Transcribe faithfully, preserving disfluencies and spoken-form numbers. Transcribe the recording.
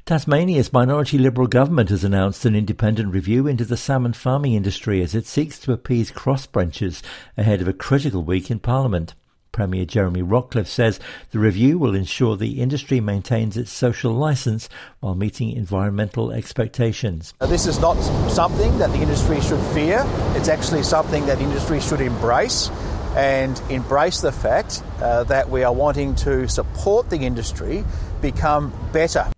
Tasmania's minority Liberal government has announced an independent review into the salmon farming industry as it seeks to appease crossbenchers ahead of a critical week in Parliament. Premier Jeremy Rockliff says the review will ensure the industry maintains its social licence while meeting environmental expectations. This is not something that the industry should fear. It's actually something that industry should embrace and embrace the fact uh, that we are wanting to support the industry become better